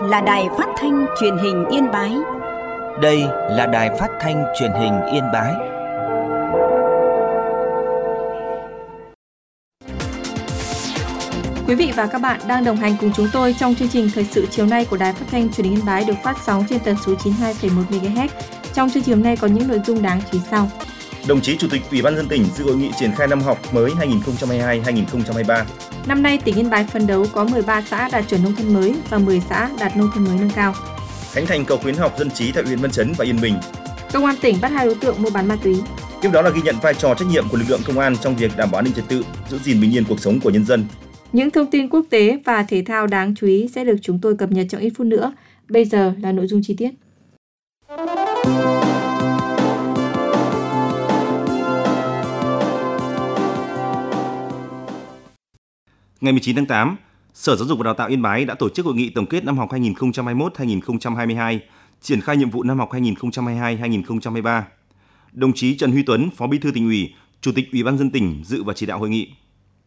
là Đài Phát thanh Truyền hình Yên Bái. Đây là Đài Phát thanh Truyền hình Yên Bái. Quý vị và các bạn đang đồng hành cùng chúng tôi trong chương trình Thời sự chiều nay của Đài Phát thanh Truyền hình Yên Bái được phát sóng trên tần số 92,1 MHz. Trong chương trình hôm nay có những nội dung đáng chú ý sau. Đồng chí Chủ tịch Ủy ban nhân dân tỉnh dự hội nghị triển khai năm học mới 2022-2023. Năm nay, tỉnh Yên Bái phấn đấu có 13 xã đạt chuẩn nông thôn mới và 10 xã đạt nông thôn mới nâng cao. Khánh thành cầu khuyến học dân trí tại huyện Văn Chấn và Yên Bình. Công an tỉnh bắt 2 đối tượng mua bán ma túy. Tiếp đó là ghi nhận vai trò trách nhiệm của lực lượng công an trong việc đảm bảo an ninh trật tự, giữ gìn bình yên cuộc sống của nhân dân. Những thông tin quốc tế và thể thao đáng chú ý sẽ được chúng tôi cập nhật trong ít phút nữa. Bây giờ là nội dung chi tiết. Ngày 19 tháng 8, Sở Giáo dục và Đào tạo Yên Bái đã tổ chức hội nghị tổng kết năm học 2021-2022, triển khai nhiệm vụ năm học 2022-2023. Đồng chí Trần Huy Tuấn, Phó Bí thư Tỉnh ủy, Chủ tịch Ủy ban nhân dân tỉnh dự và chỉ đạo hội nghị.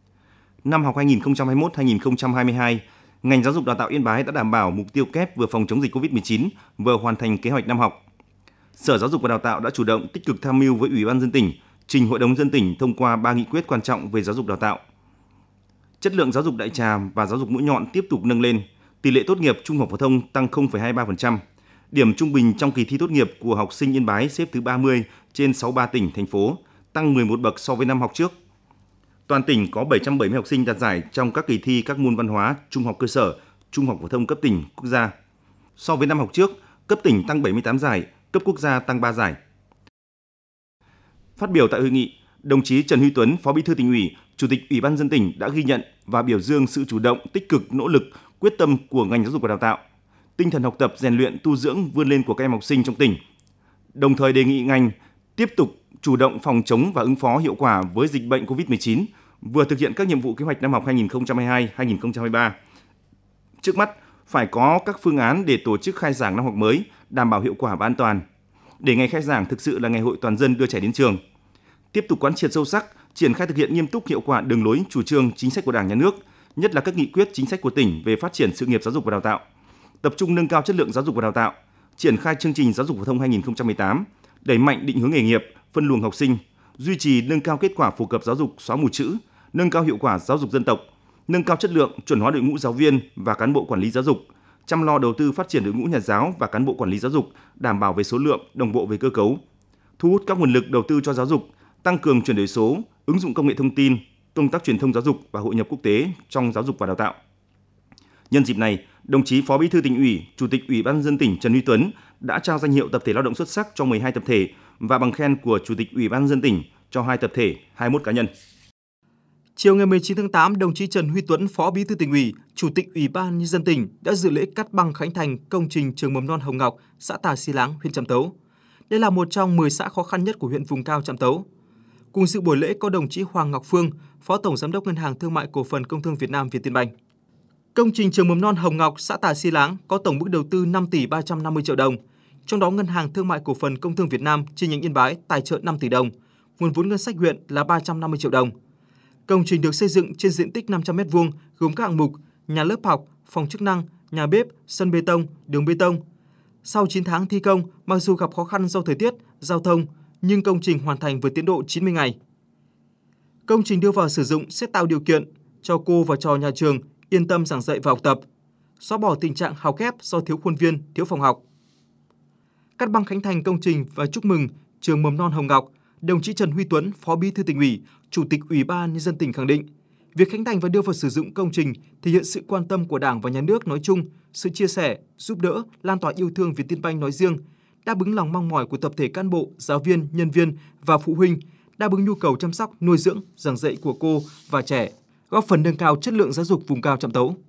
Năm học 2021-2022, ngành giáo dục đào tạo Yên Bái đã đảm bảo mục tiêu kép vừa phòng chống dịch Covid-19, vừa hoàn thành kế hoạch năm học. Sở Giáo dục và Đào tạo đã chủ động tích cực tham mưu với Ủy ban nhân dân tỉnh, trình Hội đồng nhân dân tỉnh thông qua 3 nghị quyết quan trọng về giáo dục đào tạo. Chất lượng giáo dục đại trà và giáo dục mũi nhọn tiếp tục nâng lên, tỷ lệ tốt nghiệp trung học phổ thông tăng 0,23%. Điểm trung bình trong kỳ thi tốt nghiệp của học sinh Yên Bái xếp thứ 30 trên 63 tỉnh, thành phố, tăng 11 bậc so với năm học trước. Toàn tỉnh có 770 học sinh đạt giải trong các kỳ thi các môn văn hóa, trung học cơ sở, trung học phổ thông cấp tỉnh, quốc gia. So với năm học trước, cấp tỉnh tăng 78 giải, cấp quốc gia tăng 3 giải. Phát biểu tại hội nghị, đồng chí Trần Huy Tuấn, Phó Bí thư Tỉnh ủy, Chủ tịch Ủy ban nhân dân tỉnh đã ghi nhận và biểu dương sự chủ động, tích cực, nỗ lực, quyết tâm của ngành giáo dục và đào tạo, tinh thần học tập, rèn luyện, tu dưỡng, vươn lên của các em học sinh trong tỉnh. Đồng thời đề nghị ngành tiếp tục chủ động phòng chống và ứng phó hiệu quả với dịch bệnh Covid-19, vừa thực hiện các nhiệm vụ kế hoạch năm học 2022-2023. Trước mắt, phải có các phương án để tổ chức khai giảng năm học mới, đảm bảo hiệu quả và an toàn, để ngày khai giảng thực sự là ngày hội toàn dân đưa trẻ đến trường. Tiếp tục quán triệt sâu sắc, triển khai thực hiện nghiêm túc hiệu quả đường lối, chủ trương, chính sách của Đảng, Nhà nước, nhất là các nghị quyết chính sách của tỉnh về phát triển sự nghiệp giáo dục và đào tạo, tập trung nâng cao chất lượng giáo dục và đào tạo, triển khai chương trình giáo dục phổ thông 2018, đẩy mạnh định hướng nghề nghiệp, phân luồng học sinh, duy trì nâng cao kết quả phổ cập giáo dục xóa mù chữ, nâng cao hiệu quả giáo dục dân tộc, nâng cao chất lượng, chuẩn hóa đội ngũ giáo viên và cán bộ quản lý giáo dục, chăm lo đầu tư phát triển đội ngũ nhà giáo và cán bộ quản lý giáo dục, đảm bảo về số lượng, đồng bộ về cơ cấu, thu hút các nguồn lực đầu tư cho giáo dục, tăng cường chuyển đổi số, ứng dụng công nghệ thông tin, công tác truyền thông giáo dục và hội nhập quốc tế trong giáo dục và đào tạo. Nhân dịp này, đồng chí Phó Bí thư Tỉnh ủy, Chủ tịch Ủy ban nhân dân tỉnh Trần Huy Tuấn đã trao danh hiệu tập thể lao động xuất sắc cho 12 tập thể và bằng khen của Chủ tịch Ủy ban nhân dân tỉnh cho 2 tập thể, 21 cá nhân. Chiều ngày 19 tháng 8, đồng chí Trần Huy Tuấn, Phó Bí thư Tỉnh ủy, Chủ tịch Ủy ban nhân dân tỉnh đã dự lễ cắt băng khánh thành công trình trường mầm non Hồng Ngọc, xã Tà Xi Láng, huyện Trạm Tấu. Đây là một trong 10 xã khó khăn nhất của huyện vùng cao Trạm Tấu. Cùng dự buổi lễ có đồng chí Hoàng Ngọc Phương, Phó Tổng Giám đốc Ngân hàng Thương mại Cổ phần Công thương Việt Nam Vietinbank. Công trình trường mầm non Hồng Ngọc, xã Tà Xi Láng có tổng mức đầu tư 5 tỷ 350 triệu đồng. Trong đó, Ngân hàng Thương mại Cổ phần Công thương Việt Nam chi nhánh Yên Bái tài trợ 5 tỷ đồng, nguồn vốn ngân sách huyện là 350 triệu đồng. Công trình được xây dựng trên diện tích 500 m2, gồm các hạng mục nhà lớp học, phòng chức năng, nhà bếp, sân bê tông, đường bê tông. Sau 9 tháng thi công, mặc dù gặp khó khăn do thời tiết, giao thông, nhưng công trình hoàn thành vượt tiến độ 90 ngày. Công trình đưa vào sử dụng sẽ tạo điều kiện cho cô và trò nhà trường yên tâm giảng dạy và học tập, xóa bỏ tình trạng hao kép do thiếu khuôn viên, thiếu phòng học. Cắt băng khánh thành công trình và chúc mừng trường mầm non Hồng Ngọc, đồng chí Trần Huy Tuấn, Phó Bí thư Tỉnh ủy, Chủ tịch Ủy ban nhân dân tỉnh khẳng định, việc khánh thành và đưa vào sử dụng công trình thể hiện sự quan tâm của Đảng và Nhà nước nói chung, sự chia sẻ, giúp đỡ, lan tỏa yêu thương Vietinbank nói riêng, đáp ứng lòng mong mỏi của tập thể cán bộ, giáo viên, nhân viên và phụ huynh, đáp ứng nhu cầu chăm sóc, nuôi dưỡng, giảng dạy của cô và trẻ, góp phần nâng cao chất lượng giáo dục vùng cao Trạm Tấu.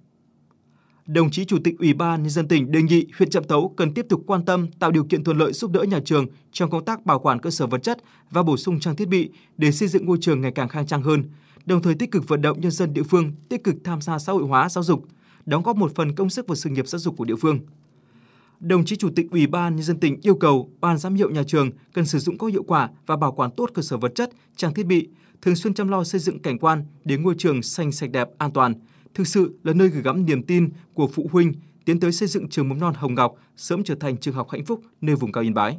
Đồng chí Chủ tịch Ủy ban nhân dân tỉnh đề nghị huyện Trạm Tấu cần tiếp tục quan tâm tạo điều kiện thuận lợi giúp đỡ nhà trường trong công tác bảo quản cơ sở vật chất và bổ sung trang thiết bị để xây dựng ngôi trường ngày càng khang trang hơn, đồng thời tích cực vận động nhân dân địa phương tích cực tham gia xã hội hóa giáo dục, đóng góp một phần công sức vào sự nghiệp giáo dục của địa phương. Đồng chí Chủ tịch Ủy ban nhân dân tỉnh yêu cầu Ban giám hiệu nhà trường cần sử dụng có hiệu quả và bảo quản tốt cơ sở vật chất, trang thiết bị, thường xuyên chăm lo xây dựng cảnh quan để ngôi trường xanh sạch đẹp, an toàn, thực sự là nơi gửi gắm niềm tin của phụ huynh, tiến tới xây dựng trường mầm non Hồng Ngọc sớm trở thành trường học hạnh phúc nơi vùng cao Yên Bái.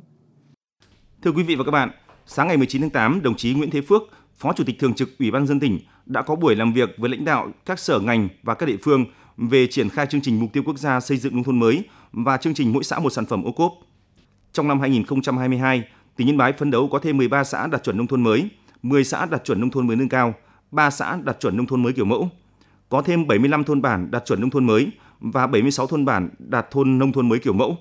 Thưa quý vị và các bạn, sáng ngày 19 tháng 8, đồng chí Nguyễn Thế Phước, Phó Chủ tịch Thường trực Ủy ban nhân dân tỉnh đã có buổi làm việc với lãnh đạo các sở ngành và các địa phương về triển khai chương trình Mục tiêu Quốc gia xây dựng nông thôn mới và chương trình Mỗi xã một sản phẩm ô cốp. Trong năm 2022, tỉnh Yên Bái phấn đấu có thêm 13 xã đạt chuẩn nông thôn mới, 10 xã đạt chuẩn nông thôn mới nâng cao, 3 xã đạt chuẩn nông thôn mới kiểu mẫu. Có thêm 75 thôn bản đạt chuẩn nông thôn mới và 76 thôn bản đạt nông thôn mới kiểu mẫu.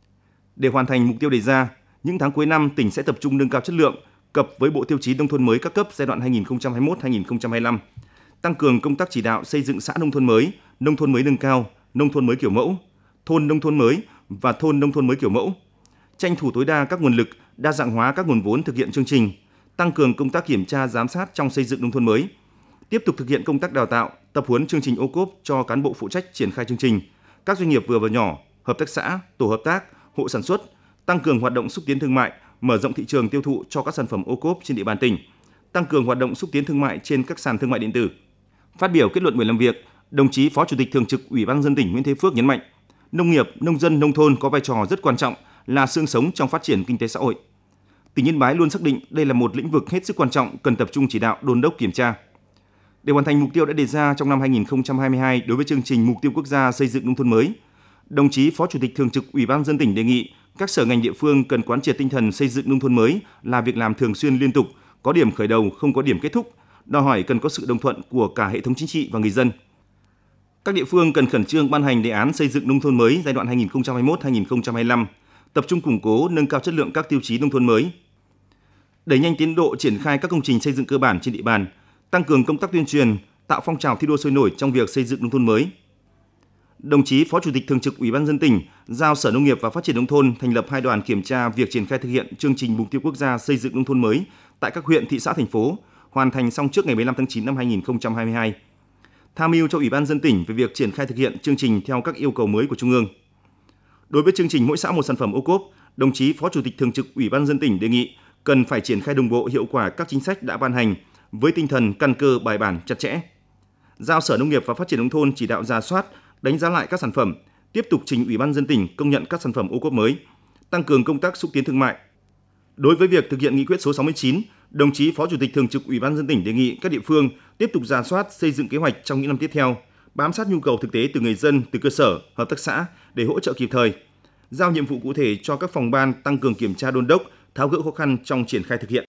Để hoàn thành mục tiêu đề ra, những tháng cuối năm tỉnh sẽ tập trung nâng cao chất lượng, cập với Bộ Tiêu chí nông thôn mới các cấp giai đoạn 2021-2025, tăng cường công tác chỉ đạo xây dựng xã nông thôn mới nâng cao, nông thôn mới kiểu mẫu, thôn nông thôn mới và thôn nông thôn mới kiểu mẫu, tranh thủ tối đa các nguồn lực, đa dạng hóa các nguồn vốn thực hiện chương trình, tăng cường công tác kiểm tra giám sát trong xây dựng nông thôn mới, tiếp tục thực hiện công tác đào tạo, tập huấn chương trình ô cốp cho cán bộ phụ trách triển khai chương trình, các doanh nghiệp vừa và nhỏ, hợp tác xã, tổ hợp tác, hộ sản xuất, tăng cường hoạt động xúc tiến thương mại, mở rộng thị trường tiêu thụ cho các sản phẩm ô cốp trên địa bàn tỉnh, tăng cường hoạt động xúc tiến thương mại trên các sàn thương mại điện tử. Phát biểu kết luận buổi làm việc, đồng chí Phó Chủ tịch Thường trực Ủy ban nhân dân tỉnh Nguyễn Thế Phước nhấn mạnh, nông nghiệp, nông dân, nông thôn có vai trò rất quan trọng, là xương sống trong phát triển kinh tế xã hội. Tỉnh Yên Bái luôn xác định đây là một lĩnh vực hết sức quan trọng cần tập trung chỉ đạo, đôn đốc kiểm tra. Để hoàn thành mục tiêu đã đề ra trong năm 2022 đối với chương trình Mục tiêu Quốc gia xây dựng nông thôn mới, đồng chí Phó Chủ tịch Thường trực Ủy ban nhân dân tỉnh đề nghị các sở ngành địa phương cần quán triệt tinh thần xây dựng nông thôn mới là việc làm thường xuyên liên tục, có điểm khởi đầu, không có điểm kết thúc, đòi hỏi cần có sự đồng thuận của cả hệ thống chính trị và người dân. Các địa phương cần khẩn trương ban hành đề án xây dựng nông thôn mới giai đoạn 2021-2025, tập trung củng cố, nâng cao chất lượng các tiêu chí nông thôn mới, đẩy nhanh tiến độ triển khai các công trình xây dựng cơ bản trên địa bàn, tăng cường công tác tuyên truyền, tạo phong trào thi đua sôi nổi trong việc xây dựng nông thôn mới. Đồng chí Phó Chủ tịch Thường trực Ủy ban nhân dân tỉnh giao Sở Nông nghiệp và Phát triển nông thôn thành lập 2 đoàn kiểm tra việc triển khai thực hiện chương trình Mục tiêu Quốc gia xây dựng nông thôn mới tại các huyện, thị xã, thành phố, hoàn thành xong trước ngày 15 tháng 9 năm 2022. Tham mưu cho Ủy ban nhân dân tỉnh về việc triển khai thực hiện chương trình theo các yêu cầu mới của Trung ương. Đối với chương trình Mỗi xã một sản phẩm ô cốp, đồng chí Phó Chủ tịch Thường trực Ủy ban nhân dân tỉnh đề nghị cần phải triển khai đồng bộ hiệu quả các chính sách đã ban hành với tinh thần căn cơ, bài bản, chặt chẽ. Giao Sở Nông nghiệp và Phát triển nông thôn chỉ đạo rà soát, đánh giá lại các sản phẩm, tiếp tục trình Ủy ban nhân dân tỉnh công nhận các sản phẩm ô cốp mới, tăng cường công tác xúc tiến thương mại. Đối với việc thực hiện nghị quyết số 69, đồng chí Phó Chủ tịch Thường trực Ủy ban nhân dân tỉnh đề nghị các địa phương tiếp tục rà soát, xây dựng kế hoạch trong những năm tiếp theo, bám sát nhu cầu thực tế từ người dân, từ cơ sở, hợp tác xã để hỗ trợ kịp thời. Giao nhiệm vụ cụ thể cho các phòng ban tăng cường kiểm tra đôn đốc, tháo gỡ khó khăn trong triển khai thực hiện.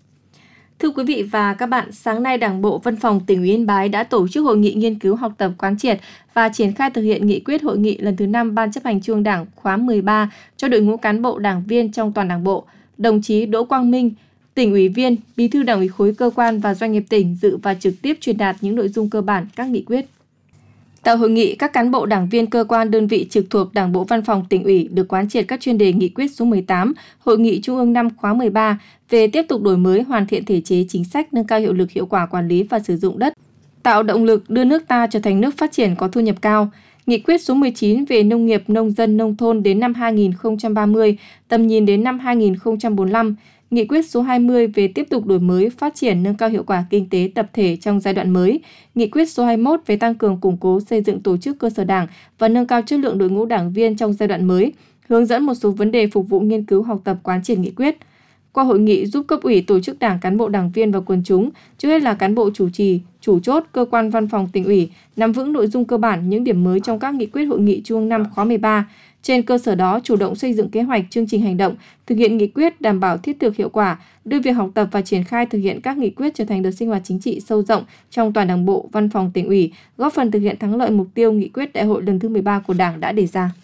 Thưa quý vị và các bạn, sáng nay Đảng bộ Văn phòng tỉnh ủy Yên Bái đã tổ chức hội nghị nghiên cứu, học tập, quán triệt và triển khai thực hiện nghị quyết hội nghị lần thứ 5 Ban chấp hành Trung ương Đảng khóa 13 cho đội ngũ cán bộ đảng viên trong toàn Đảng bộ. Đồng chí Đỗ Quang Minh, tỉnh ủy viên, bí thư Đảng ủy khối cơ quan và doanh nghiệp tỉnh dự và trực tiếp truyền đạt những nội dung cơ bản các nghị quyết. Tại hội nghị, các cán bộ đảng viên cơ quan đơn vị trực thuộc Đảng bộ Văn phòng tỉnh ủy được quán triệt các chuyên đề nghị quyết số 18, Hội nghị Trung ương 5 khóa 13 về tiếp tục đổi mới, hoàn thiện thể chế chính sách, nâng cao hiệu lực, hiệu quả quản lý và sử dụng đất, tạo động lực đưa nước ta trở thành nước phát triển có thu nhập cao. Nghị quyết số 19 về nông nghiệp, nông dân, nông thôn đến năm 2030, tầm nhìn đến năm 2045. Nghị quyết số 20 về tiếp tục đổi mới, phát triển, nâng cao hiệu quả kinh tế tập thể trong giai đoạn mới. Nghị quyết số 21 về tăng cường củng cố xây dựng tổ chức cơ sở đảng và nâng cao chất lượng đội ngũ đảng viên trong giai đoạn mới. Hướng dẫn một số vấn đề phục vụ nghiên cứu, học tập, quán triệt nghị quyết. Qua hội nghị giúp cấp ủy, tổ chức đảng, cán bộ đảng viên và quần chúng, trước hết là cán bộ chủ trì, chủ chốt, cơ quan văn phòng tỉnh ủy, nắm vững nội dung cơ bản, những điểm mới trong các nghị quyết hội nghị Trung ương 5 khóa 13. Trên cơ sở đó, chủ động xây dựng kế hoạch, chương trình hành động, thực hiện nghị quyết đảm bảo thiết thực hiệu quả, đưa việc học tập và triển khai thực hiện các nghị quyết trở thành đợt sinh hoạt chính trị sâu rộng trong toàn Đảng bộ, Văn phòng tỉnh ủy, góp phần thực hiện thắng lợi mục tiêu nghị quyết Đại hội lần thứ 13 của Đảng đã đề ra.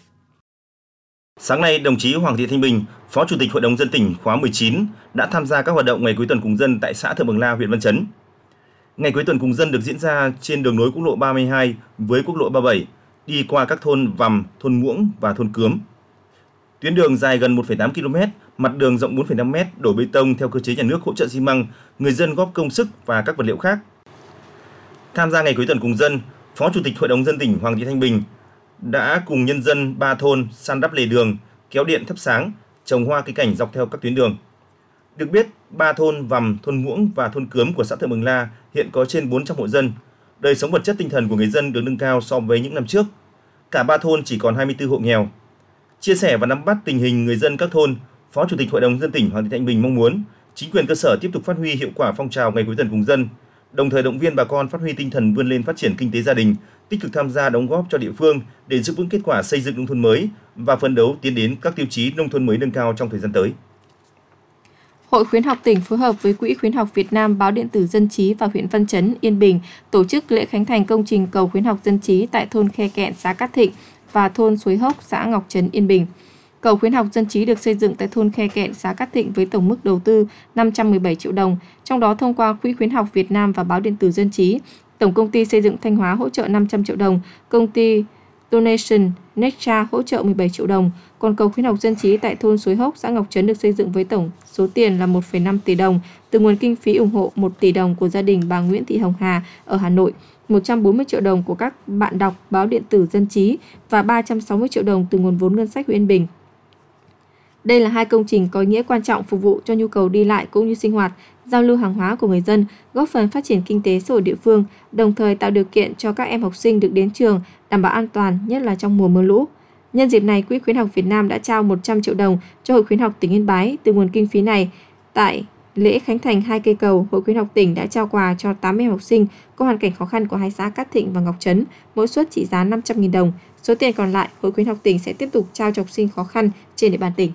Sáng nay, đồng chí Hoàng Thị Thanh Bình, Phó Chủ tịch Hội đồng nhân dân tỉnh khóa 19 đã tham gia các hoạt động ngày cuối tuần cùng dân tại xã Thượng Bằng La, huyện Văn Chấn. Ngày cuối tuần cùng dân được diễn ra trên đường nối quốc lộ 32 với quốc lộ 37, đi qua các thôn Vằm, thôn Muỗng và thôn Cướm. Tuyến đường dài gần 1,8 km, mặt đường rộng 4,5 m, đổ bê tông theo cơ chế nhà nước hỗ trợ xi măng, người dân góp công sức và các vật liệu khác. Tham gia ngày cuối tuần cùng dân, Phó Chủ tịch Hội đồng nhân dân tỉnh Hoàng Thị Thanh Bình đã cùng nhân dân 3 thôn san đắp lề đường, kéo điện thắp sáng, trồng hoa cây cảnh dọc theo các tuyến đường. Được biết, 3 thôn Vằm, thôn Muỗng và thôn Cướm của xã Thượng Bằng La hiện có trên 400 hộ dân. Đời sống vật chất tinh thần của người dân được nâng cao so với những năm trước. cả 3 thôn chỉ còn 24 hộ nghèo. Chia sẻ và nắm bắt tình hình người dân các thôn, Phó Chủ tịch Hội đồng nhân dân tỉnh Hoàng Thị Thanh Bình mong muốn chính quyền cơ sở tiếp tục phát huy hiệu quả phong trào Ngày cuối tuần cùng dân, đồng thời động viên bà con phát huy tinh thần vươn lên phát triển kinh tế gia đình, tích cực tham gia đóng góp cho địa phương để giữ vững kết quả xây dựng nông thôn mới và phấn đấu tiến đến các tiêu chí nông thôn mới nâng cao trong thời gian tới. Hội Khuyến học tỉnh phối hợp với Quỹ Khuyến học Việt Nam, Báo điện tử Dân trí và huyện Văn Chấn, Yên Bình tổ chức lễ khánh thành công trình cầu khuyến học dân trí tại thôn Khe Kẹn, xã Cát Thịnh và thôn Suối Hốc, xã Ngọc Trấn, Yên Bình. Cầu khuyến học dân trí được xây dựng tại thôn Khe Kẹn, xã Cát Thịnh với tổng mức đầu tư 517 triệu đồng, trong đó thông qua Quỹ Khuyến học Việt Nam và Báo điện tử Dân trí, Tổng công ty xây dựng Thanh Hóa hỗ trợ 500 triệu đồng, công ty Donation Nextra hỗ trợ 17 triệu đồng. Còn cầu khuyến học dân trí tại thôn Suối Hốc, xã Ngọc Trấn được xây dựng với tổng số tiền là 1,5 tỷ đồng từ nguồn kinh phí ủng hộ 1 tỷ đồng của gia đình bà Nguyễn Thị Hồng Hà ở Hà Nội, 140 triệu đồng của các bạn đọc Báo điện tử Dân trí và 360 triệu đồng từ nguồn vốn ngân sách huyện Yên Bình. Đây là hai công trình có ý nghĩa quan trọng phục vụ cho nhu cầu đi lại cũng như sinh hoạt, giao lưu hàng hóa của người dân, góp phần phát triển kinh tế xã hội địa phương, đồng thời tạo điều kiện cho các em học sinh được đến trường đảm bảo an toàn, nhất là trong mùa mưa lũ. Nhân dịp này, Quỹ Khuyến học Việt Nam đã trao 100 triệu đồng cho Hội Khuyến học tỉnh Yên Bái từ nguồn kinh phí này. Tại lễ khánh thành 2 cây cầu, Hội Khuyến học tỉnh đã trao quà cho 8 em học sinh có hoàn cảnh khó khăn của hai xã Cát Thịnh và Ngọc Trấn, mỗi suất trị giá 500.000 đồng. Số tiền còn lại, Hội Khuyến học tỉnh sẽ tiếp tục trao cho học sinh khó khăn trên địa bàn tỉnh.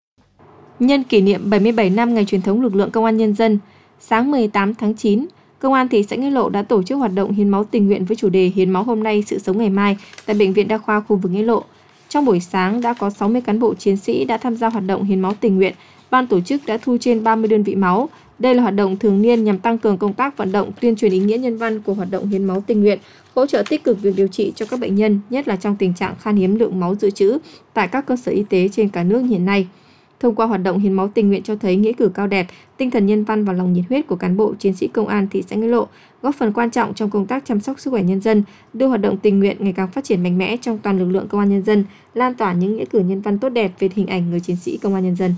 Nhân kỷ niệm 77 năm ngày truyền thống lực lượng Công an Nhân dân, sáng 18 tháng 9, Công an thị xã Nghĩa Lộ đã tổ chức hoạt động hiến máu tình nguyện với chủ đề Hiến máu hôm nay, sự sống ngày mai tại Bệnh viện Đa khoa khu vực Nghĩa Lộ. Trong buổi sáng đã có 60 cán bộ chiến sĩ đã tham gia hoạt động hiến máu tình nguyện. Ban tổ chức đã thu trên 30 đơn vị máu. Đây là hoạt động thường niên nhằm tăng cường công tác vận động, tuyên truyền ý nghĩa nhân văn của hoạt động hiến máu tình nguyện, hỗ trợ tích cực việc điều trị cho các bệnh nhân, nhất là trong tình trạng khan hiếm lượng máu dự trữ tại các cơ sở y tế trên cả nước hiện nay. Thông qua hoạt động hiến máu tình nguyện cho thấy nghĩa cử cao đẹp, tinh thần nhân văn và lòng nhiệt huyết của cán bộ chiến sĩ công an thị xã Nghĩa Lộ góp phần quan trọng trong công tác chăm sóc sức khỏe nhân dân, đưa hoạt động tình nguyện ngày càng phát triển mạnh mẽ trong toàn lực lượng công an nhân dân, lan tỏa những nghĩa cử nhân văn tốt đẹp về hình ảnh người chiến sĩ công an nhân dân.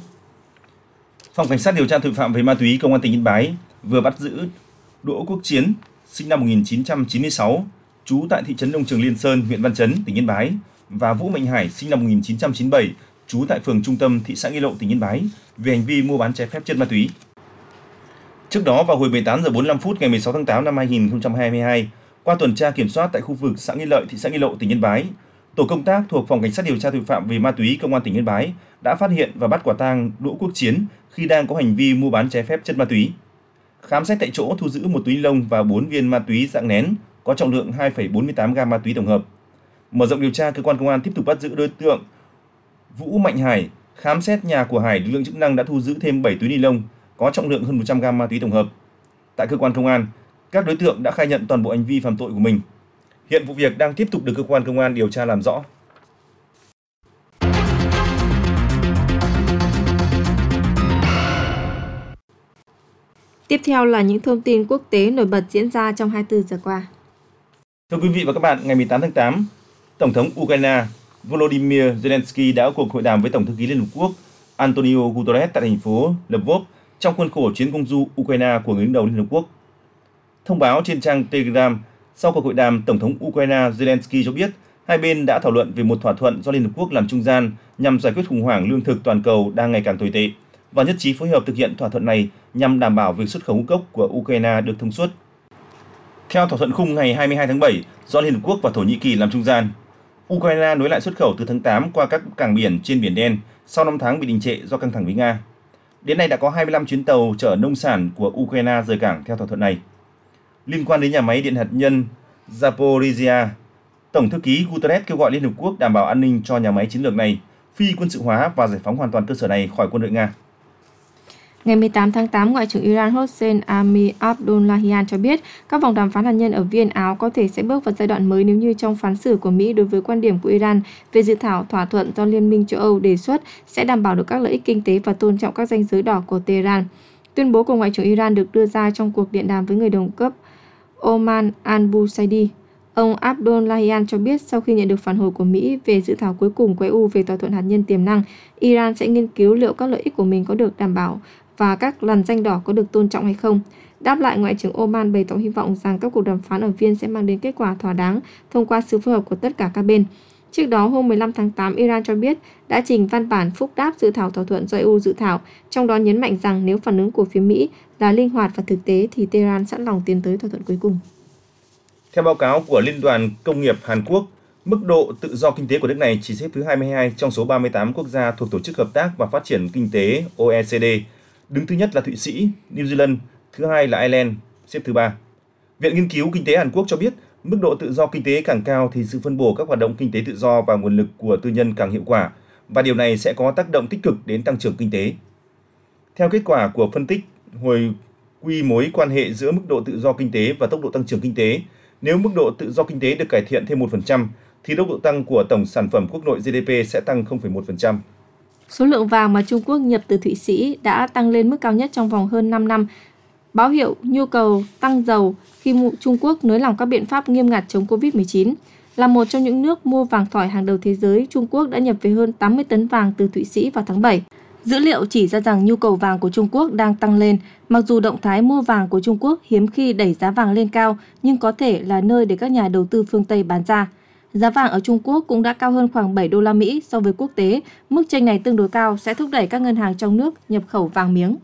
Phòng Cảnh sát điều tra tội phạm về ma túy Công an tỉnh Yên Bái vừa bắt giữ Đỗ Quốc Chiến, sinh năm 1996, trú tại thị trấn Nông Trường Liên Sơn, huyện Văn Chấn, tỉnh Yên Bái, và Vũ Mạnh Hải, sinh năm 1997, trú tại phường Trung Tâm, thị xã Nghĩa Lộ, tỉnh Yên Bái, về hành vi mua bán trái phép chất ma túy. Trước đó, vào hồi 18 giờ 45 phút ngày 16 tháng 8 năm 2022, qua tuần tra kiểm soát tại khu vực xã Nghĩa Lợi, thị xã Nghĩa Lộ, tỉnh Yên Bái, tổ công tác thuộc Phòng Cảnh sát điều tra tội phạm về ma túy Công an tỉnh Yên Bái đã phát hiện và bắt quả tang Đỗ Quốc Chiến khi đang có hành vi mua bán trái phép chất ma túy. Khám xét tại chỗ thu giữ một túi ni lông và 4 viên ma túy dạng nén có trọng lượng 2,48 gam ma túy tổng hợp. Mở rộng điều tra, cơ quan công an tiếp tục bắt giữ đối tượng Vũ Mạnh Hải. Khám xét nhà của Hải, lực lượng chức năng đã thu giữ thêm 7 túi ni lông có trọng lượng hơn 100 gam ma túy tổng hợp. Tại cơ quan công an, các đối tượng đã khai nhận toàn bộ hành vi phạm tội của mình. Hiện vụ việc đang tiếp tục được cơ quan công an điều tra làm rõ. Tiếp theo là những thông tin quốc tế nổi bật diễn ra trong 24 giờ qua. Thưa quý vị và các bạn, ngày 18 tháng 8, Tổng thống Ukraine Volodymyr Zelensky đã có cuộc hội đàm với Tổng thư ký Liên Hợp Quốc Antonio Guterres tại thành phố Lvov trong khuôn khổ chuyến công du Ukraine của người đứng đầu Liên Hợp Quốc. Thông báo trên trang Telegram, sau cuộc hội đàm, Tổng thống Ukraine Zelensky cho biết hai bên đã thảo luận về một thỏa thuận do Liên Hợp Quốc làm trung gian nhằm giải quyết khủng hoảng lương thực toàn cầu đang ngày càng tồi tệ và nhất trí phối hợp thực hiện thỏa thuận này nhằm đảm bảo việc xuất khẩu ngũ cốc của Ukraine được thông suốt. Theo thỏa thuận khung ngày 22 tháng 7 do Liên Hợp Quốc và Thổ Nhĩ Kỳ làm trung gian, Ukraine nối lại xuất khẩu từ tháng 8 qua các cảng biển trên Biển Đen sau 5 tháng bị đình trệ do căng thẳng với Nga. Đến nay đã có 25 chuyến tàu chở nông sản của Ukraine rời cảng theo thỏa thuận này. Liên quan đến nhà máy điện hạt nhân Zaporizhia, Tổng thư ký Guterres kêu gọi Liên Hợp Quốc đảm bảo an ninh cho nhà máy chiến lược này, phi quân sự hóa và giải phóng hoàn toàn cơ sở này khỏi quân đội Nga. Ngày 18 tháng 8, Ngoại trưởng Iran Hossein Amir-Abdollahian cho biết các vòng đàm phán hạt nhân ở Viên Áo có thể sẽ bước vào giai đoạn mới nếu như trong phán xử của Mỹ đối với quan điểm của Iran về dự thảo thỏa thuận do Liên minh châu Âu đề xuất sẽ đảm bảo được các lợi ích kinh tế và tôn trọng các ranh giới đỏ của Tehran. Tuyên bố của Ngoại trưởng Iran được đưa ra trong cuộc điện đàm với người đồng cấp Oman al-Busaidi. Ông Abdollahian cho biết sau khi nhận được phản hồi của Mỹ về dự thảo cuối cùng của EU về thỏa thuận hạt nhân tiềm năng, Iran sẽ nghiên cứu liệu các lợi ích của mình có được đảm bảo và các lằn ranh đỏ có được tôn trọng hay không. Đáp lại, Ngoại trưởng Oman bày tỏ hy vọng rằng các cuộc đàm phán ở Viên sẽ mang đến kết quả thỏa đáng thông qua sự phối hợp của tất cả các bên. Trước đó, hôm 15 tháng 8, Iran cho biết đã trình văn bản phúc đáp dự thảo thỏa thuận do EU dự thảo, trong đó nhấn mạnh rằng nếu phản ứng của phía Mỹ là linh hoạt và thực tế thì Tehran sẵn lòng tiến tới thỏa thuận cuối cùng. Theo báo cáo của Liên đoàn Công nghiệp Hàn Quốc, mức độ tự do kinh tế của nước này chỉ xếp thứ 22 trong số 38 quốc gia thuộc Tổ chức Hợp tác và Phát triển Kinh tế OECD. Đứng thứ nhất là Thụy Sĩ, New Zealand, thứ hai là Ireland, xếp thứ 3. Viện Nghiên cứu Kinh tế Hàn Quốc cho biết, mức độ tự do kinh tế càng cao thì sự phân bổ các hoạt động kinh tế tự do và nguồn lực của tư nhân càng hiệu quả, và điều này sẽ có tác động tích cực đến tăng trưởng kinh tế. Theo kết quả của phân tích hồi quy mối quan hệ giữa mức độ tự do kinh tế và tốc độ tăng trưởng kinh tế, nếu mức độ tự do kinh tế được cải thiện thêm 1%, thì tốc độ tăng của tổng sản phẩm quốc nội GDP sẽ tăng 0,1%. Số lượng vàng mà Trung Quốc nhập từ Thụy Sĩ đã tăng lên mức cao nhất trong vòng hơn 5 năm, báo hiệu nhu cầu tăng dầu khi Trung Quốc nới lỏng các biện pháp nghiêm ngặt chống Covid-19. Là một trong những nước mua vàng thỏi hàng đầu thế giới, Trung Quốc đã nhập về hơn 80 tấn vàng từ Thụy Sĩ vào tháng 7. Dữ liệu chỉ ra rằng nhu cầu vàng của Trung Quốc đang tăng lên, mặc dù động thái mua vàng của Trung Quốc hiếm khi đẩy giá vàng lên cao, nhưng có thể là nơi để các nhà đầu tư phương Tây bán ra. Giá vàng ở Trung Quốc cũng đã cao hơn khoảng 7 đô la Mỹ so với quốc tế. Mức chênh này tương đối cao sẽ thúc đẩy các ngân hàng trong nước nhập khẩu vàng miếng.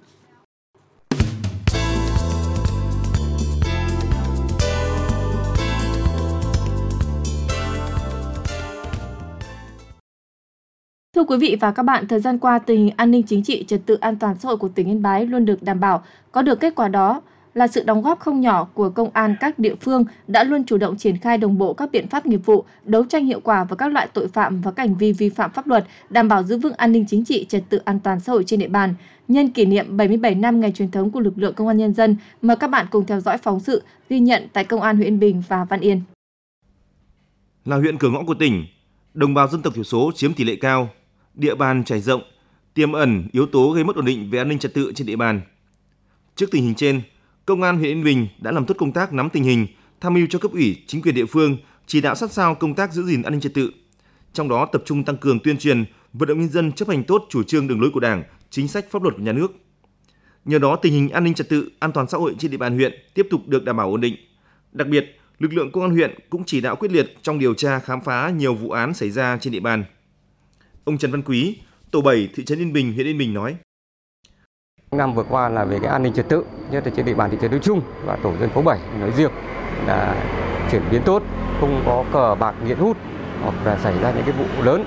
Thưa quý vị và các bạn, thời gian qua, tình hình an ninh chính trị, trật tự an toàn xã hội của tỉnh Yên Bái luôn được đảm bảo. Có được kết quả đó là sự đóng góp không nhỏ của công an các địa phương đã luôn chủ động triển khai đồng bộ các biện pháp nghiệp vụ, đấu tranh hiệu quả với các loại tội phạm và các hành vi vi phạm pháp luật, đảm bảo giữ vững an ninh chính trị, trật tự an toàn xã hội trên địa bàn. Nhân kỷ niệm 77 năm ngày truyền thống của lực lượng Công an Nhân dân, mời các bạn cùng theo dõi phóng sự ghi nhận tại Công an huyện Yên Bình và Văn Yên. Là huyện cửa ngõ của tỉnh, đồng bào dân tộc thiểu số chiếm tỷ lệ cao, địa bàn trải rộng, tiềm ẩn yếu tố gây mất ổn định về an ninh trật tự trên địa bàn. Trước tình hình trên, Công an huyện Yên Bình đã làm tốt công tác nắm tình hình, tham mưu cho cấp ủy, chính quyền địa phương chỉ đạo sát sao công tác giữ gìn an ninh trật tự. Trong đó tập trung tăng cường tuyên truyền, vận động nhân dân chấp hành tốt chủ trương đường lối của Đảng, chính sách pháp luật của nhà nước. Nhờ đó, tình hình an ninh trật tự, an toàn xã hội trên địa bàn huyện tiếp tục được đảm bảo ổn định. Đặc biệt, lực lượng công an huyện cũng chỉ đạo quyết liệt trong điều tra khám phá nhiều vụ án xảy ra trên địa bàn. Ông Trần Văn Quý, tổ 7 thị trấn Yên Bình, huyện Yên Bình nói: Năm vừa qua là về cái an ninh trật tự, nhất là trên địa bàn thị trấn nói chung và tổ dân phố 7 nói riêng là chuyển biến tốt, không có cờ bạc nghiện hút hoặc là xảy ra những cái vụ lớn.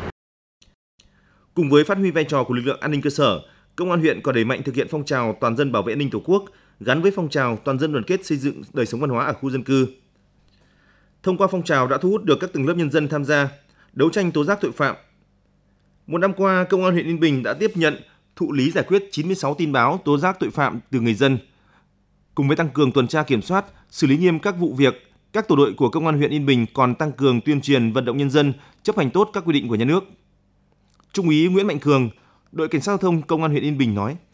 Cùng với phát huy vai trò của lực lượng an ninh cơ sở, Công an huyện còn đẩy mạnh thực hiện phong trào toàn dân bảo vệ an ninh Tổ quốc gắn với phong trào toàn dân đoàn kết xây dựng đời sống văn hóa ở khu dân cư. Thông qua phong trào đã thu hút được các tầng lớp nhân dân tham gia đấu tranh tố giác tội phạm. Một năm qua, Công an huyện Yên Bình đã tiếp nhận, thụ lý giải quyết 96 tin báo tố giác tội phạm từ người dân. Cùng với tăng cường tuần tra kiểm soát, xử lý nghiêm các vụ việc, các tổ đội của Công an huyện Yên Bình còn tăng cường tuyên truyền vận động nhân dân chấp hành tốt các quy định của nhà nước. Trung úy Nguyễn Mạnh Cường, đội cảnh sát giao thông Công an huyện Yên Bình nói: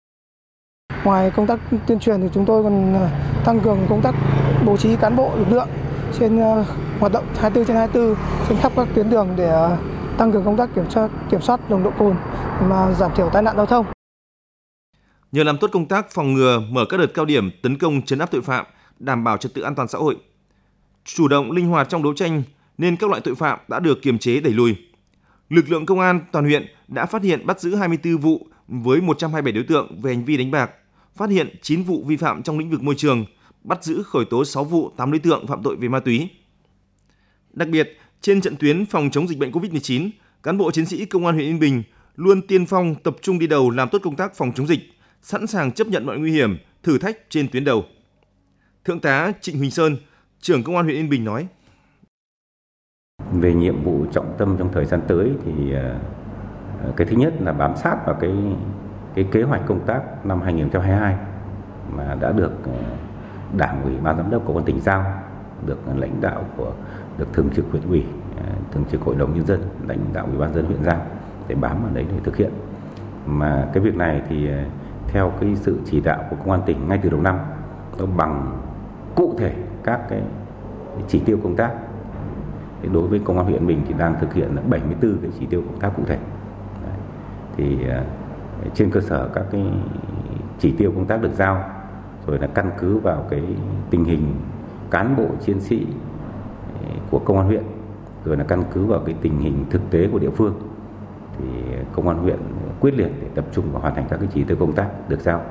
Ngoài công tác tuyên truyền thì chúng tôi còn tăng cường công tác bố trí cán bộ lực lượng trên hoạt động 24/24 trên khắp các tuyến đường để tăng cường công tác kiểm soát nồng độ cồn mà giảm thiểu tai nạn giao thông. Nhờ làm tốt công tác phòng ngừa, mở các đợt cao điểm tấn công trấn áp tội phạm, đảm bảo trật tự an toàn xã hội, chủ động linh hoạt trong đấu tranh nên các loại tội phạm đã được kiềm chế đẩy lùi. Lực lượng công an toàn huyện đã phát hiện bắt giữ 24 vụ với 127 đối tượng về hành vi đánh bạc, phát hiện 9 vụ vi phạm trong lĩnh vực môi trường, bắt giữ khởi tố 6 vụ 8 đối tượng phạm tội về ma túy. Đặc biệt, trên trận tuyến phòng chống dịch bệnh Covid-19, cán bộ chiến sĩ Công an huyện Yên Bình luôn tiên phong tập trung đi đầu làm tốt công tác phòng chống dịch, sẵn sàng chấp nhận mọi nguy hiểm, thử thách trên tuyến đầu. Thượng tá Trịnh Huỳnh Sơn, trưởng Công an huyện Yên Bình nói: Về nhiệm vụ trọng tâm trong thời gian tới thì cái thứ nhất là bám sát vào cái kế hoạch công tác năm 2022 mà đã được Đảng ủy, Ban giám đốc của Công an tỉnh giao, được lãnh đạo được thường trực huyện ủy, thường trực hội đồng nhân dân, lãnh đạo Ủy ban nhân dân huyện giao để bám vào đấy để thực hiện. Mà cái việc này thì theo cái sự chỉ đạo của Công an tỉnh ngay từ đầu năm, nó bằng cụ thể các cái chỉ tiêu công tác. Đối với Công an huyện mình thì đang thực hiện 74 cái chỉ tiêu công tác cụ thể. Đấy. Thì trên cơ sở các cái chỉ tiêu công tác được giao, rồi là căn cứ vào cái tình hình cán bộ chiến sĩ của Công an huyện rồi là căn cứ vào cái tình hình thực tế của địa phương thì công an huyện quyết liệt để tập trung vào hoàn thành các cái chỉ tiêu công tác được giao.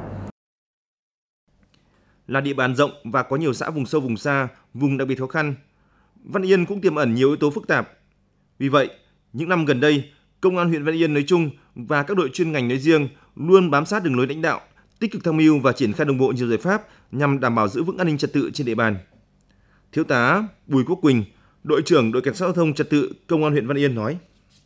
Là địa bàn rộng và có nhiều xã vùng sâu vùng xa, vùng đặc biệt khó khăn, Văn Yên cũng tiềm ẩn nhiều yếu tố phức tạp. Vì vậy, những năm gần đây, Công an huyện Văn Yên nói chung và các đội chuyên ngành nói riêng luôn bám sát đường lối lãnh đạo, tích cực tham mưu và triển khai đồng bộ nhiều giải pháp nhằm đảm bảo giữ vững an ninh trật tự trên địa bàn. Thiếu tá Bùi Quốc Quỳnh, đội trưởng đội cảnh sát giao thông trật tự Công an huyện Văn Yên nói: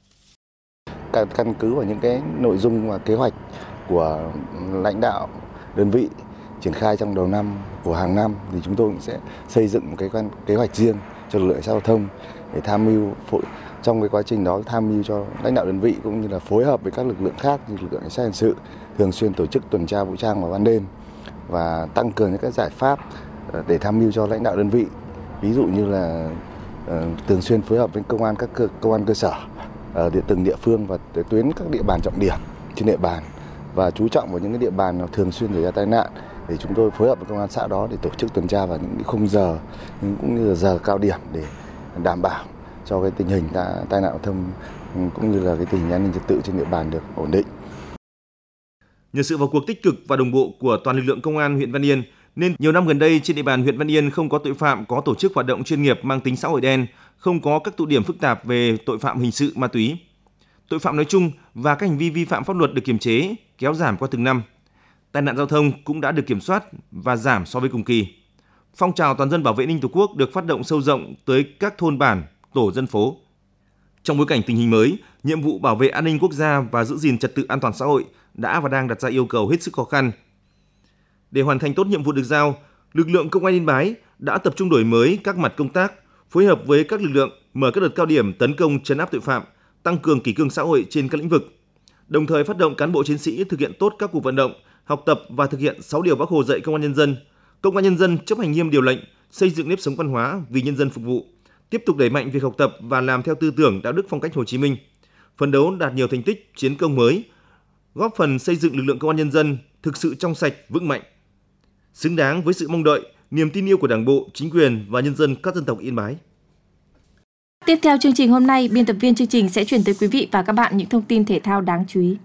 Căn cứ vào những cái nội dung và kế hoạch của lãnh đạo đơn vị triển khai trong đầu năm của hàng năm thì chúng tôi cũng sẽ xây dựng một cái kế hoạch riêng cho lực lượng cảnh sát giao thông để tham mưu trong cái quá trình đó tham mưu cho lãnh đạo đơn vị cũng như là phối hợp với các lực lượng khác như lực lượng cảnh sát hình sự thường xuyên tổ chức tuần tra vũ trang vào ban đêm và tăng cường những các giải pháp để tham mưu cho lãnh đạo đơn vị, ví dụ như là thường xuyên phối hợp với các công an cơ sở ở từng địa phương và tuyến các địa bàn trọng điểm trên địa bàn và chú trọng vào những cái địa bàn nào thường xuyên xảy ra tai nạn để chúng tôi phối hợp với công an xã đó để tổ chức tuần tra vào những cái khung giờ cũng như là giờ cao điểm để đảm bảo cho cái tình hình tai nạn giao thông cũng như là cái tình hình an ninh trật tự trên địa bàn được ổn định. Nhờ sự vào cuộc tích cực và đồng bộ của toàn lực lượng công an huyện Văn Yên nên nhiều năm gần đây trên địa bàn huyện Văn Yên không có tội phạm có tổ chức hoạt động chuyên nghiệp mang tính xã hội đen, không có các tụ điểm phức tạp về tội phạm hình sự, ma túy. Tội phạm nói chung và các hành vi vi phạm pháp luật được kiềm chế, kéo giảm qua từng năm. Tai nạn giao thông cũng đã được kiểm soát và giảm so với cùng kỳ. Phong trào toàn dân bảo vệ an ninh Tổ quốc được phát động sâu rộng tới các thôn bản, tổ dân phố. Trong bối cảnh tình hình mới, nhiệm vụ bảo vệ an ninh quốc gia và giữ gìn trật tự an toàn xã hội đã và đang đặt ra yêu cầu hết sức khó khăn. Để hoàn thành tốt nhiệm vụ được giao, lực lượng Công an Yên Bái đã tập trung đổi mới các mặt công tác, phối hợp với các lực lượng mở các đợt cao điểm tấn công trấn áp tội phạm, tăng cường kỷ cương xã hội trên các lĩnh vực. Đồng thời phát động cán bộ chiến sĩ thực hiện tốt các cuộc vận động, học tập và thực hiện 6 điều Bác Hồ dạy Công an nhân dân chấp hành nghiêm điều lệnh, xây dựng nếp sống văn hóa vì nhân dân phục vụ, tiếp tục đẩy mạnh việc học tập và làm theo tư tưởng đạo đức phong cách Hồ Chí Minh, phấn đấu đạt nhiều thành tích, chiến công mới, góp phần xây dựng lực lượng Công an nhân dân thực sự trong sạch, vững mạnh, xứng đáng với sự mong đợi, niềm tin yêu của Đảng bộ, chính quyền và nhân dân các dân tộc Yên Bái. Tiếp theo chương trình hôm nay, biên tập viên chương trình sẽ chuyển tới quý vị và các bạn những thông tin thể thao đáng chú ý.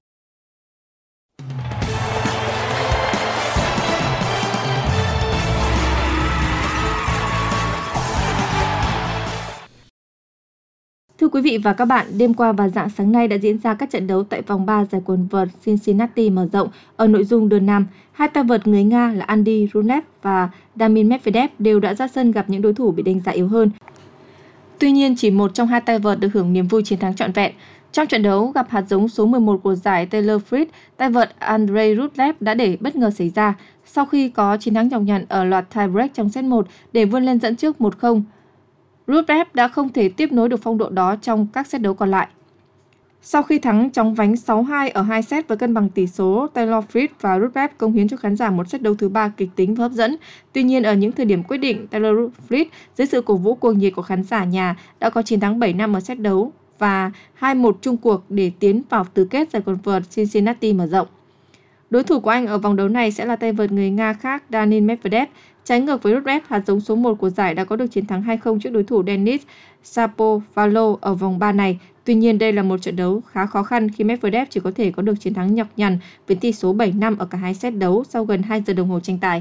Thưa quý vị và các bạn, đêm qua và rạng sáng nay đã diễn ra các trận đấu tại vòng 3 giải quần vợt Cincinnati mở rộng ở nội dung đơn nam. Hai tay vợt người Nga là Andy Rublev và Damir Medvedev đều đã ra sân gặp những đối thủ bị đánh giá yếu hơn. Tuy nhiên, chỉ một trong hai tay vợt được hưởng niềm vui chiến thắng trọn vẹn. Trong trận đấu gặp hạt giống số 11 của giải Taylor Fritz, tay vợt Andrei Rublev đã để bất ngờ xảy ra sau khi có chiến thắng nhọc nhằn ở loạt tie-break trong set 1 để vươn lên dẫn trước 1-0. Rublev đã không thể tiếp nối được phong độ đó trong các set đấu còn lại. Sau khi thắng chóng vánh 6-2 ở 2 set với cân bằng tỷ số, Taylor Fritz và Rublev cống hiến cho khán giả một set đấu thứ 3 kịch tính và hấp dẫn. Tuy nhiên, ở những thời điểm quyết định, Taylor Fritz dưới sự cổ vũ cuồng nhiệt của khán giả nhà đã có chiến thắng 7-5 ở set đấu và 2-1 chung cuộc để tiến vào tứ kết giải quần vợt Cincinnati mở rộng. Đối thủ của anh ở vòng đấu này sẽ là tay vợt người Nga khác Damir Medvedev. Trái ngược với Rublev, hạt giống số 1 của giải đã có được chiến thắng 2-0 trước đối thủ Denis Shapovalov ở vòng 3 này. Tuy nhiên, đây là một trận đấu khá khó khăn khi Medvedev chỉ có thể có được chiến thắng nhọc nhằn với tỷ số 7-5 ở cả hai set đấu sau gần 2 giờ đồng hồ tranh tài.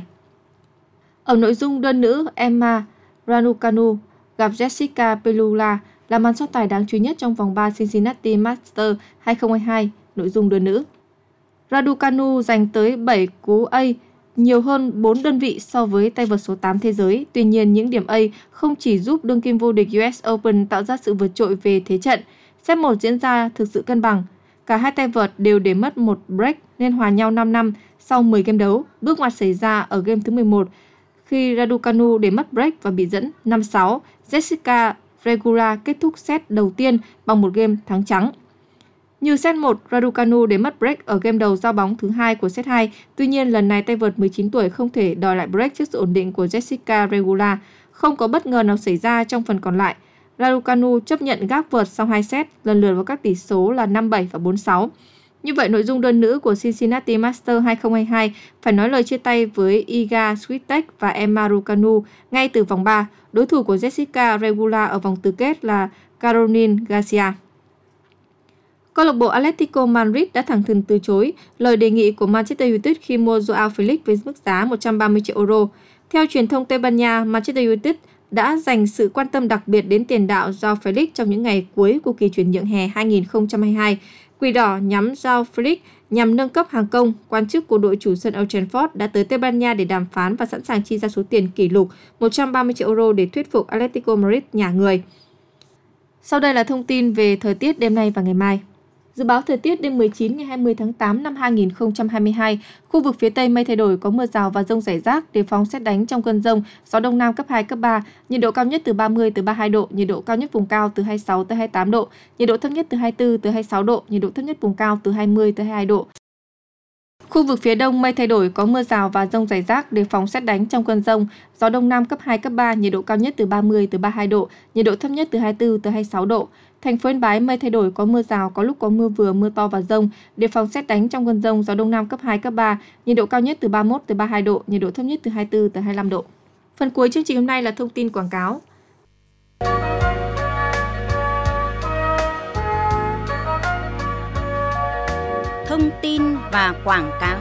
Ở nội dung đơn nữ, Emma Raducanu gặp Jessica Pegula là màn so tài đáng chú ý nhất trong vòng 3 Cincinnati Masters 2022 nội dung đơn nữ. Raducanu giành tới 7 cú A, nhiều hơn 4 đơn vị so với tay vợt số 8 thế giới. Tuy nhiên, những điểm A không chỉ giúp đương kim vô địch US Open tạo ra sự vượt trội về thế trận. Set 1 diễn ra thực sự cân bằng. Cả hai tay vợt đều để mất một break nên hòa nhau 5-5 sau 10 game đấu. Bước ngoặt xảy ra ở game thứ 11 khi Raducanu để mất break và bị dẫn 5-6. Jessica Pegula kết thúc set đầu tiên bằng một game thắng trắng. Như set 1, Raducanu để mất break ở game đầu giao bóng thứ 2 của set 2. Tuy nhiên, lần này tay vợt 19 tuổi không thể đòi lại break trước sự ổn định của Jessica Pegula. Không có bất ngờ nào xảy ra trong phần còn lại. Raducanu chấp nhận gác vợt sau 2 set, lần lượt vào các tỷ số là 5-7 và 4-6. Như vậy, nội dung đơn nữ của Cincinnati Masters 2022 phải nói lời chia tay với Iga Swiatek và Emma Raducanu ngay từ vòng 3. Đối thủ của Jessica Pegula ở vòng tứ kết là Caroline Garcia. Câu lạc bộ Atletico Madrid đã thẳng thừng từ chối lời đề nghị của Manchester United khi mua Joao Felix với mức giá 130 triệu euro. Theo truyền thông Tây Ban Nha, Manchester United đã dành sự quan tâm đặc biệt đến tiền đạo Joao Felix trong những ngày cuối của kỳ chuyển nhượng hè 2022. Quỷ đỏ nhắm Joao Felix nhằm nâng cấp hàng công. Quan chức của đội chủ sân Old Trafford đã tới Tây Ban Nha để đàm phán và sẵn sàng chi ra số tiền kỷ lục 130 triệu euro để thuyết phục Atletico Madrid nhả người. Sau đây là thông tin về thời tiết đêm nay và ngày mai. Dự báo thời tiết đêm 19 ngày 20 tháng 8 năm 2022, khu vực phía Tây mây thay đổi, có mưa rào và dông rải rác, đề phòng sét đánh trong cơn dông, gió đông nam cấp 2, cấp 3, nhiệt độ cao nhất từ 30 tới 32 độ, nhiệt độ cao nhất vùng cao từ 26 tới 28 độ, nhiệt độ thấp nhất từ 24 tới 26 độ, nhiệt độ thấp nhất vùng cao từ 20 tới 22 độ. Khu vực phía Đông mây thay đổi, có mưa rào và dông rải rác, đề phòng sét đánh trong cơn dông, gió đông nam cấp 2, cấp 3, nhiệt độ cao nhất từ 30 tới 32 độ, nhiệt độ thấp nhất từ 24 tới 26 độ. Thành phố Yên Bái mây thay đổi, có mưa rào, có lúc có mưa vừa, mưa to và dông, đề phòng sét đánh trong cơn dông, gió đông nam cấp 2, cấp 3, nhiệt độ cao nhất từ 31 tới 32 độ, nhiệt độ thấp nhất từ 24 tới 25 độ. Phần cuối chương trình hôm nay là thông tin quảng cáo. Thông tin và quảng cáo.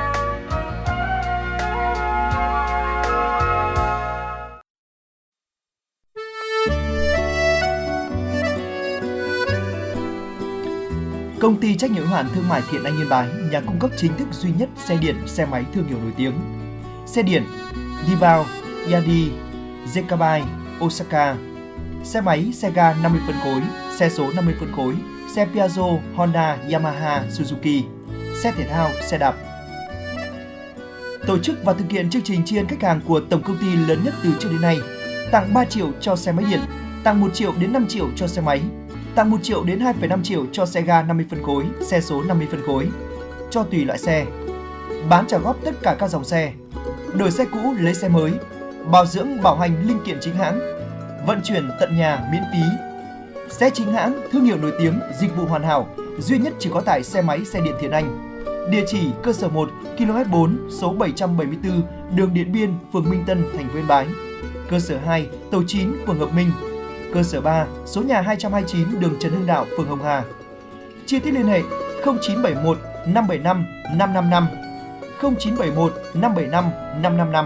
Công ty trách nhiệm hữu hạn thương mại Thiện Anh Yên Bái, nhà cung cấp chính thức duy nhất xe điện, xe máy thương hiệu nổi tiếng. Xe điện Divao, Yadi, Zekabai, Osaka. Xe máy, xe ga 50 phân khối, xe số 50 phân khối, xe Piaggio, Honda, Yamaha, Suzuki. Xe thể thao, xe đạp. Tổ chức và thực hiện chương trình tri ân khách hàng của tổng công ty lớn nhất từ trước đến nay. Tặng 3 triệu cho xe máy điện, tặng 1 triệu đến 5 triệu cho xe máy, tặng 1 triệu đến 2,5 triệu cho xe ga 50 phân khối, xe số 50 phân khối, cho tùy loại xe. Bán trả góp tất cả các dòng xe. Đổi xe cũ lấy xe mới. Bảo dưỡng bảo hành linh kiện chính hãng. Vận chuyển tận nhà miễn phí. Xe chính hãng, thương hiệu nổi tiếng, dịch vụ hoàn hảo, duy nhất chỉ có tại xe máy xe điện Thiện Anh. Địa chỉ cơ sở 1, km 4, số 774, đường Điện Biên, phường Minh Tân, thành phố Yên Bái. Cơ sở 2, tổ 9, phường Hợp Minh. Cơ sở 3, số nhà 229, đường Trần Hưng Đạo, phường Hồng Hà. Chi tiết liên hệ 0971 575 555, 0971 575 555.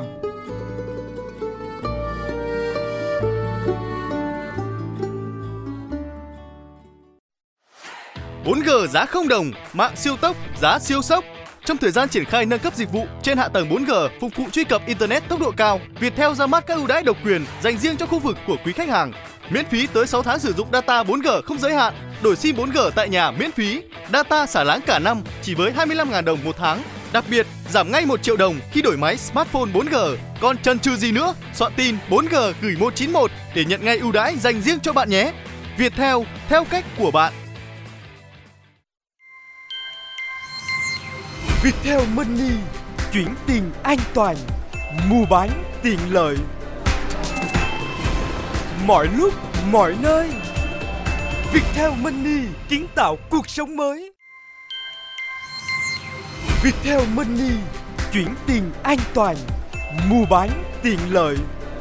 .4G giá 0 đồng, mạng siêu tốc, giá siêu sốc. Trong thời gian triển khai nâng cấp dịch vụ trên hạ tầng 4G phục vụ truy cập Internet tốc độ cao, Viettel ra mắt các ưu đãi độc quyền dành riêng cho khu vực của quý khách hàng. Miễn phí tới 6 tháng sử dụng data 4G không giới hạn, đổi SIM 4G tại nhà miễn phí, data xả láng cả năm chỉ với 25.000 đồng một tháng. Đặc biệt, giảm ngay 1 triệu đồng khi đổi máy smartphone 4G. Còn chần chừ gì nữa, soạn tin 4G gửi 191 để nhận ngay ưu đãi dành riêng cho bạn nhé. Viettel, theo cách của bạn. Viettel Money, chuyển tiền an toàn, mua bán tiện lợi. Mọi lúc, mọi nơi. Viettel Money kiến tạo cuộc sống mới. Viettel Money, chuyển tiền an toàn, mua bán tiện lợi.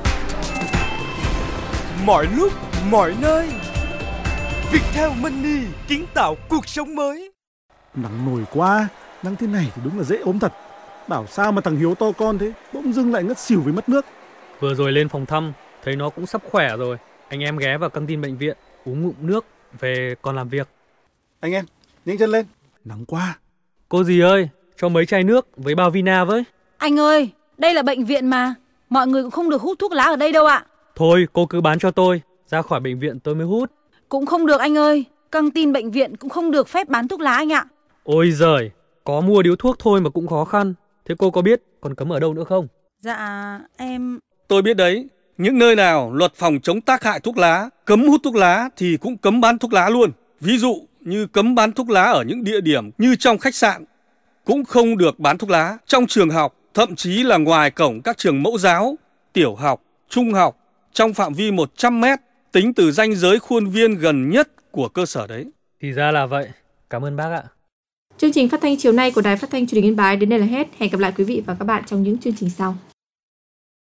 Mọi lúc, mọi nơi. Viettel Money kiến tạo cuộc sống mới. Nắng nổi quá, nắng thế này thì đúng là dễ ốm thật. Bảo sao mà thằng Hiếu to con thế, bỗng dưng lại ngất xỉu vì mất nước. Vừa rồi lên phòng thăm, thấy nó cũng sắp khỏe rồi. Anh em ghé vào căng tin bệnh viện, uống ngụm nước, về còn làm việc. Anh em, nhanh chân lên, nắng quá. Cô dì ơi, cho mấy chai nước với bao Vina với. Anh ơi, đây là bệnh viện mà, mọi người cũng không được hút thuốc lá ở đây đâu ạ. Thôi, cô cứ bán cho tôi, ra khỏi bệnh viện tôi mới hút. Cũng không được anh ơi, căng tin bệnh viện cũng không được phép bán thuốc lá anh ạ. Ôi giời, có mua điếu thuốc thôi mà cũng khó khăn. Thế cô có biết còn cấm ở đâu nữa không? Dạ, em... Tôi biết đấy, những nơi nào luật phòng chống tác hại thuốc lá, cấm hút thuốc lá thì cũng cấm bán thuốc lá luôn. Ví dụ như cấm bán thuốc lá ở những địa điểm như trong khách sạn, cũng không được bán thuốc lá trong trường học, thậm chí là ngoài cổng các trường mẫu giáo, tiểu học, trung học, trong phạm vi 100 mét, tính từ ranh giới khuôn viên gần nhất của cơ sở đấy. Thì ra là vậy, cảm ơn bác ạ. Chương trình phát thanh chiều nay của Đài Phát thanh Truyền hình Yên Bái đến đây là hết. Hẹn gặp lại quý vị và các bạn trong những chương trình sau.